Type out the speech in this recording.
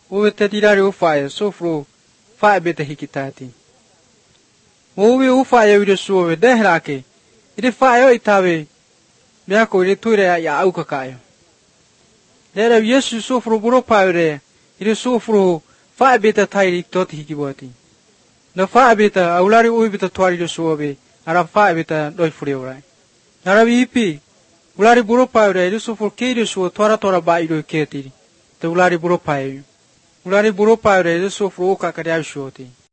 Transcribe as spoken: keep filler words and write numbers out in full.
Uwe tetira ufaya sofro fa beta hikitati. Uwe ufaya video suwe dehrake. Ide faya itawe. Miako ide tuire ya auka kayo. Dera Yesu sofro buro paure. Ide sofro fa beta tairi tot hikiboti. Na fa beta aulari uwe beta tuari do suwe. Ara fa beta doi furiurai. Ara ipi. Ulari buro paure ide sofro keide suwe tora tora ba ido ketiri. Te ulari buro paure. Ulari buro paure ide sofro oka kariau shuoti.